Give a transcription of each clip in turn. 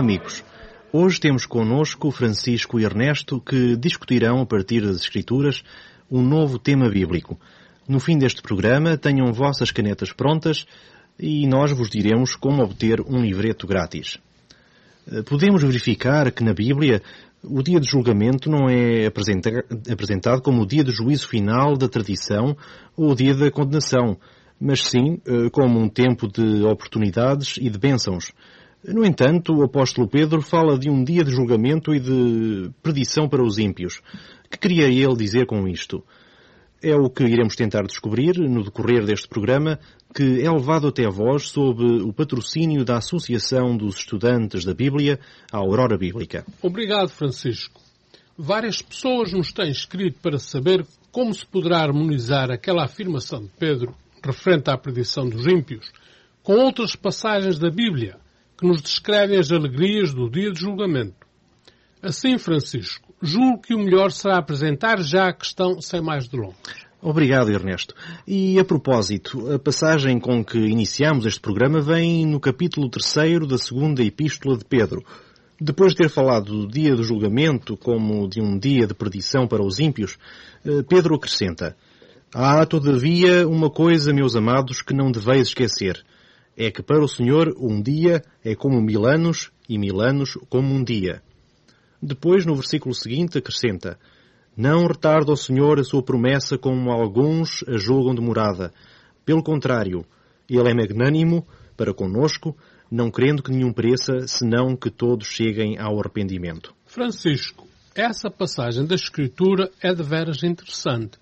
amigos, hoje temos connosco Francisco e Ernesto que discutirão a partir das Escrituras um novo tema bíblico. No fim deste programa tenham vossas canetas prontas e nós vos diremos como obter um livreto grátis. Podemos verificar que na Bíblia o dia de julgamento não é apresentado como o dia do juízo final da tradição ou o dia da condenação, mas sim como um tempo de oportunidades e de bênçãos. No entanto, o apóstolo Pedro fala de um dia de julgamento e de perdição para os ímpios. Que queria ele dizer com isto? É o que iremos tentar descobrir no decorrer deste programa, que é levado até vós sob o patrocínio da Associação dos Estudantes da Bíblia, a Aurora Bíblica. Obrigado, Francisco. Várias pessoas nos têm escrito para saber como se poderá harmonizar aquela afirmação de Pedro, referente à perdição dos ímpios, com outras passagens da Bíblia, que nos descrevem as alegrias do dia de julgamento. Assim, Francisco, julgo que o melhor será apresentar já a questão sem mais delongas. Obrigado, Ernesto. E, a propósito, a passagem com que iniciamos este programa vem no capítulo 3 da segunda Epístola de Pedro. Depois de ter falado do dia do julgamento como de um dia de perdição para os ímpios, Pedro acrescenta: Há, todavia, uma coisa, meus amados, que não deveis esquecer. É que para o Senhor um dia é como 1000 anos e 1000 anos como um dia. Depois, no versículo seguinte, acrescenta: Não retarda o Senhor a sua promessa como alguns a julgam demorada. Pelo contrário, Ele é magnânimo para conosco, não querendo que nenhum pereça, senão que todos cheguem ao arrependimento. Francisco, essa passagem da Escritura é de veras interessante.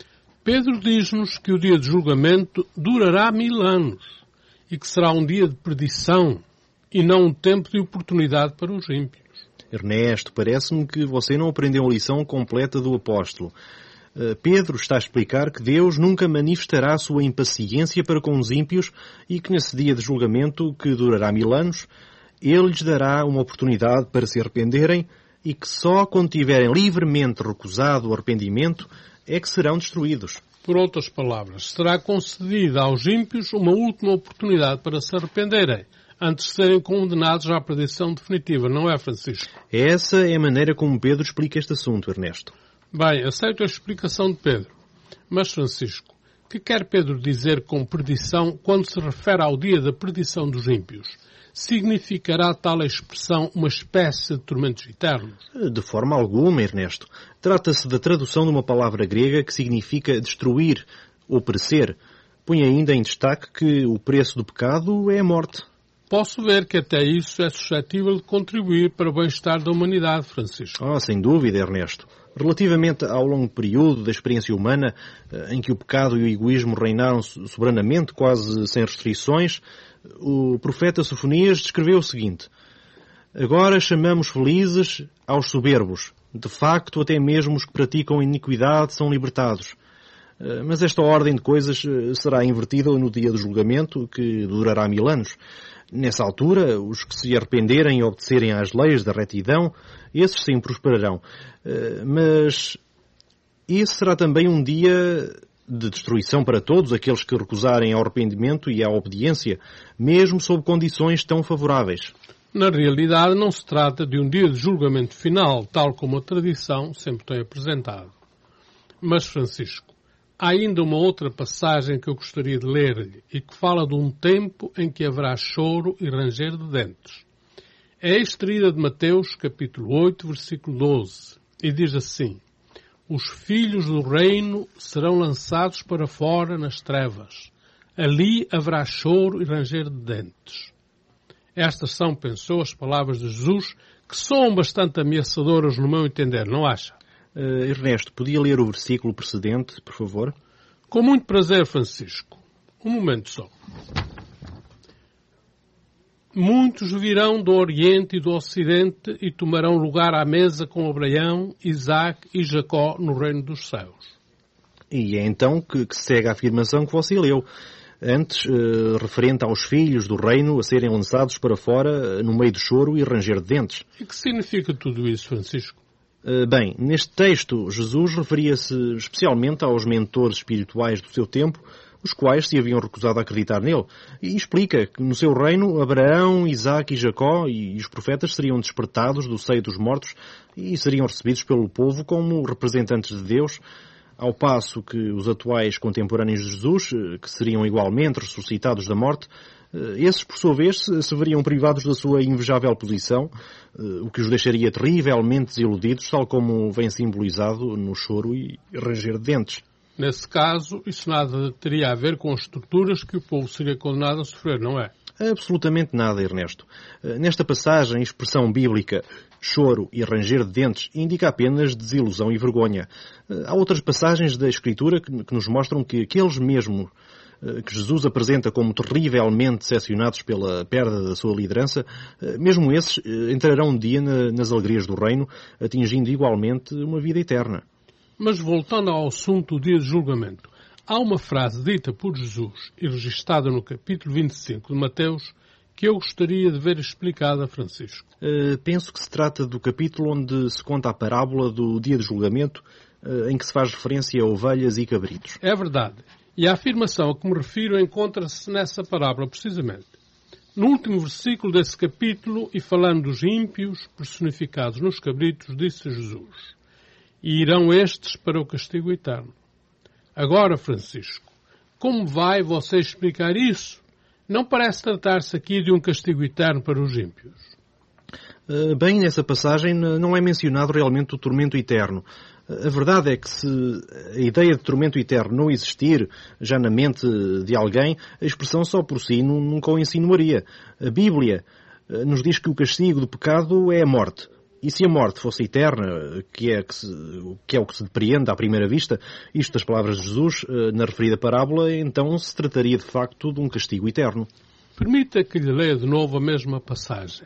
Pedro diz-nos que o dia de julgamento durará 1000 anos e que será um dia de perdição e não um tempo de oportunidade para os ímpios. Ernesto, parece-me que você não aprendeu a lição completa do apóstolo. Pedro está a explicar que Deus nunca manifestará a sua impaciência para com os ímpios e que nesse dia de julgamento, que durará 1000 anos, Ele lhes dará uma oportunidade para se arrependerem e que só quando tiverem livremente recusado o arrependimento é que serão destruídos. Por outras palavras, será concedida aos ímpios uma última oportunidade para se arrependerem, antes de serem condenados à perdição definitiva, não é, Francisco? Essa é a maneira como Pedro explica este assunto, Ernesto. Bem, aceito a explicação de Pedro. Mas, Francisco, que quer Pedro dizer com perdição quando se refere ao dia da perdição dos ímpios? Significará tal expressão uma espécie de tormentos eternos? De forma alguma, Ernesto. Trata-se da tradução de uma palavra grega que significa destruir ou perecer. Põe ainda em destaque que o preço do pecado é a morte. Posso ver que até isso é suscetível de contribuir para o bem-estar da humanidade, Francisco. Sem dúvida, Ernesto. Relativamente ao longo período da experiência humana, em que o pecado e o egoísmo reinaram soberanamente, quase sem restrições, o profeta Sofonias descreveu o seguinte: Agora chamamos felizes aos soberbos. De facto, até mesmo os que praticam iniquidade são libertados. Mas esta ordem de coisas será invertida no dia do julgamento, que durará 1000 anos. Nessa altura, os que se arrependerem e obedecerem às leis da retidão, esses sim prosperarão. Mas esse será também um dia de destruição para todos aqueles que recusarem ao arrependimento e à obediência, mesmo sob condições tão favoráveis. Na realidade, não se trata de um dia de julgamento final, tal como a tradição sempre tem apresentado. Mas, Francisco, há ainda uma outra passagem que eu gostaria de ler-lhe e que fala de um tempo em que haverá choro e ranger de dentes. É extraída de Mateus, capítulo 8, versículo 12, e diz assim: Os filhos do reino serão lançados para fora nas trevas. Ali haverá choro e ranger de dentes. Estas são, pensou, as palavras de Jesus, que soam bastante ameaçadoras no meu entender, não acha? Ernesto, podia ler o versículo precedente, por favor? Com muito prazer, Francisco. Um momento só. Muitos virão do Oriente e do Ocidente e tomarão lugar à mesa com Abraão, Isaque e Jacó no reino dos céus. E é então que segue a afirmação que você leu. Antes, referente aos filhos do reino a serem lançados para fora no meio do choro e ranger de dentes. E que significa tudo isso, Francisco? Bem, neste texto, Jesus referia-se especialmente aos mentores espirituais do seu tempo, os quais se haviam recusado a acreditar nele. E explica que no seu reino Abraão, Isaque e Jacó e os profetas seriam despertados do seio dos mortos e seriam recebidos pelo povo como representantes de Deus, ao passo que os atuais contemporâneos de Jesus, que seriam igualmente ressuscitados da morte, esses, por sua vez, se veriam privados da sua invejável posição, o que os deixaria terrivelmente desiludidos, tal como vem simbolizado no choro e ranger de dentes. Nesse caso, isso nada teria a ver com as torturas que o povo seria condenado a sofrer, não é? Absolutamente nada, Ernesto. Nesta passagem, a expressão bíblica choro e ranger de dentes indica apenas desilusão e vergonha. Há outras passagens da Escritura que nos mostram que aqueles mesmo que Jesus apresenta como terrivelmente decepcionados pela perda da sua liderança, mesmo esses entrarão um dia nas alegrias do reino, atingindo igualmente uma vida eterna. Mas voltando ao assunto do dia de julgamento, há uma frase dita por Jesus e registada no capítulo 25 de Mateus que eu gostaria de ver explicada a Francisco. Penso que se trata do capítulo onde se conta a parábola do dia de julgamento, em que se faz referência a ovelhas e cabritos. É verdade. E a afirmação a que me refiro encontra-se nessa parábola, precisamente. No último versículo desse capítulo, e falando dos ímpios personificados nos cabritos, disse Jesus: "E irão estes para o castigo eterno." Agora, Francisco, como vai você explicar isso? Não parece tratar-se aqui de um castigo eterno para os ímpios? Bem, nessa passagem não é mencionado realmente o tormento eterno. A verdade é que se a ideia de tormento eterno não existir já na mente de alguém, a expressão só por si nunca o insinuaria. A Bíblia nos diz que o castigo do pecado é a morte. E se a morte fosse eterna, que é o que se depreende à primeira vista, isto das palavras de Jesus na referida parábola, então se trataria de facto de um castigo eterno. Permita que lhe leia de novo a mesma passagem.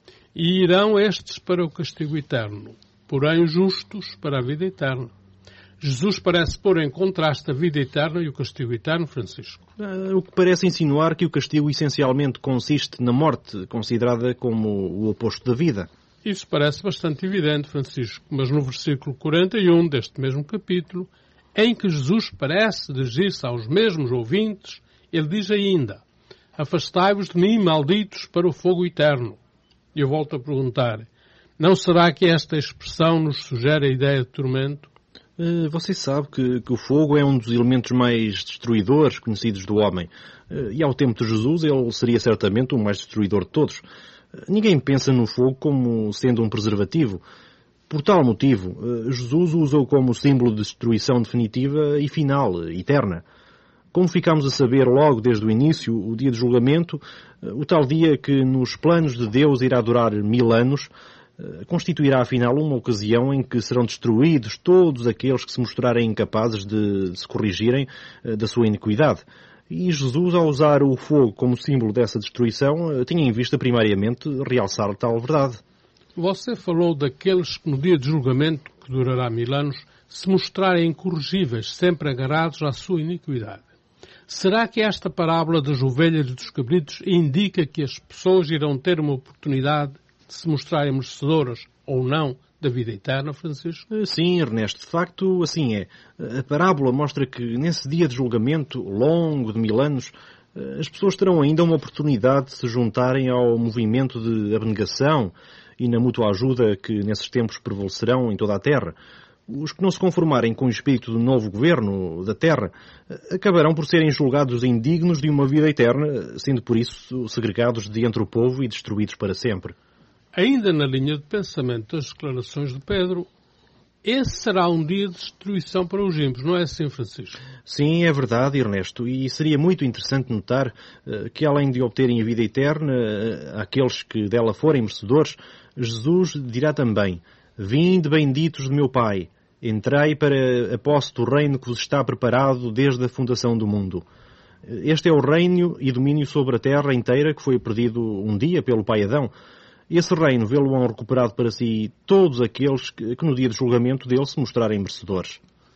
"E irão estes para o castigo eterno, porém justos para a vida eterna." Jesus parece pôr em contraste a vida eterna e o castigo eterno, Francisco. O que parece insinuar que o castigo essencialmente consiste na morte, considerada como o oposto da vida. Isso parece bastante evidente, Francisco, mas no versículo 41 deste mesmo capítulo, em que Jesus parece dirigir-se aos mesmos ouvintes, ele diz ainda: "Afastai-vos de mim, malditos, para o fogo eterno." E eu volto a perguntar, não será que esta expressão nos sugere a ideia de tormento? Você sabe que o fogo é um dos elementos mais destruidores conhecidos do homem. E ao tempo de Jesus ele seria certamente o mais destruidor de todos. Ninguém pensa no fogo como sendo um preservativo. Por tal motivo, Jesus o usou como símbolo de destruição definitiva e final, eterna. Como ficámos a saber logo desde o início, o dia de julgamento, o tal dia que nos planos de Deus irá durar 1000 anos, constituirá afinal uma ocasião em que serão destruídos todos aqueles que se mostrarem incapazes de se corrigirem da sua iniquidade. E Jesus, ao usar o fogo como símbolo dessa destruição, tinha em vista primariamente realçar tal verdade. Você falou daqueles que no dia de julgamento, que durará 1000 anos, se mostrarem incorrigíveis, sempre agarrados à sua iniquidade. Será que esta parábola das ovelhas e dos cabritos indica que as pessoas irão ter uma oportunidade de se mostrarem merecedoras ou não da vida eterna, Francisco? Sim, Ernesto, de facto assim é. A parábola mostra que nesse dia de julgamento longo de 1000 anos, as pessoas terão ainda uma oportunidade de se juntarem ao movimento de abnegação e na mútua ajuda que nesses tempos prevalecerão em toda a terra. Os que não se conformarem com o espírito do novo governo da terra acabarão por serem julgados indignos de uma vida eterna, sendo por isso segregados de entre o povo e destruídos para sempre. Ainda na linha de pensamento das declarações de Pedro, esse será um dia de destruição para os ímpios, não é assim, Francisco? Sim, é verdade, Ernesto, e seria muito interessante notar que, além de obterem a vida eterna, aqueles que dela forem merecedores, Jesus dirá também: "Vinde, benditos de meu Pai, entrei para a posse do reino que vos está preparado desde a fundação do mundo." Este é o reino e domínio sobre a terra inteira que foi perdido um dia pelo pai Adão. Esse reino vê-lo-ão recuperado para si todos aqueles que no dia do julgamento dele se mostrarem merecedores.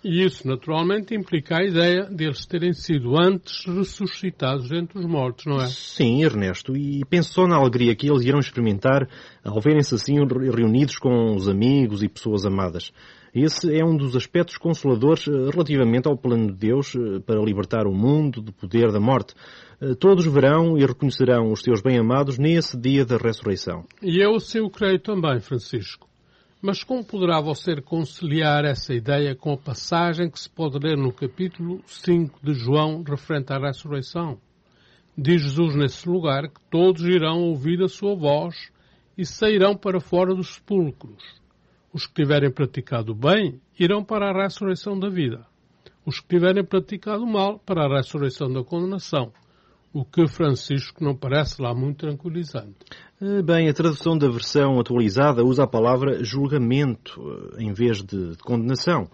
E isso, naturalmente, implica a ideia de eles terem sido antes ressuscitados entre os mortos, não é? Sim, Ernesto, e penso só na alegria que eles irão experimentar ao verem-se assim reunidos com os amigos e pessoas amadas. Esse é um dos aspectos consoladores relativamente ao plano de Deus para libertar o mundo do poder da morte. Todos verão e reconhecerão os seus bem-amados nesse dia da ressurreição. E eu assim o creio também, Francisco. Mas como poderá você conciliar essa ideia com a passagem que se pode ler no capítulo 5 de João referente à ressurreição? Diz Jesus nesse lugar que todos irão ouvir a sua voz e sairão para fora dos sepulcros. Os que tiverem praticado o bem irão para a ressurreição da vida. Os que tiverem praticado o mal para a ressurreição da condenação. O que, Francisco, não parece lá muito tranquilizante. Bem, a tradução da versão atualizada usa a palavra julgamento em vez de condenação.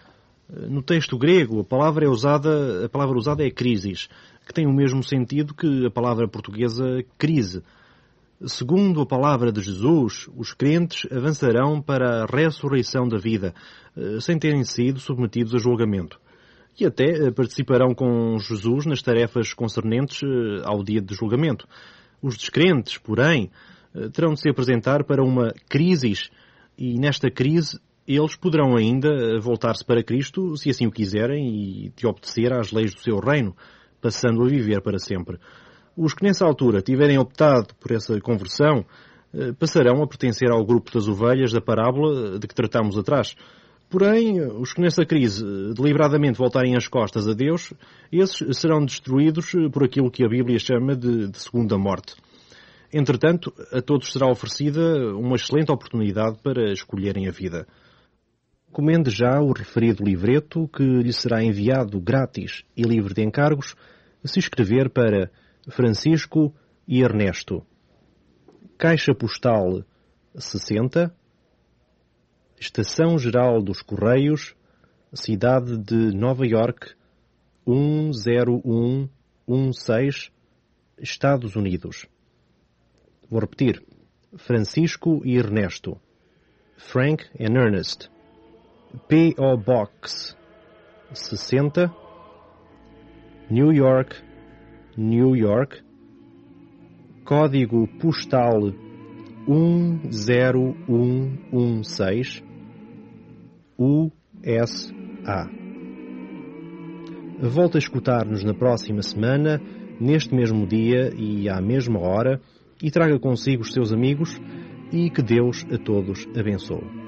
No texto grego, a palavra usada é crisis, que tem o mesmo sentido que a palavra portuguesa crise. Segundo a palavra de Jesus, os crentes avançarão para a ressurreição da vida, sem terem sido submetidos a julgamento. E até participarão com Jesus nas tarefas concernentes ao dia de julgamento. Os descrentes, porém, terão de se apresentar para uma crisis, e nesta crise eles poderão ainda voltar-se para Cristo, se assim o quiserem, e de obedecer às leis do seu reino, passando a viver para sempre. Os que nessa altura tiverem optado por essa conversão, passarão a pertencer ao grupo das ovelhas da parábola de que tratámos atrás. Porém, os que nessa crise deliberadamente voltarem as costas a Deus, esses serão destruídos por aquilo que a Bíblia chama de segunda morte. Entretanto, a todos será oferecida uma excelente oportunidade para escolherem a vida. Comende já o referido livreto que lhe será enviado grátis e livre de encargos se escrever para Francisco e Ernesto. Caixa Postal 60, Estação Geral dos Correios, Cidade de Nova Iorque, 10116, Estados Unidos. Vou repetir. Francisco e Ernesto. Frank and Ernest. P.O. Box 60, New York, New York. Código Postal 10116, USA. Volta a escutar-nos na próxima semana, neste mesmo dia e à mesma hora, e traga consigo os seus amigos, e que Deus a todos abençoe.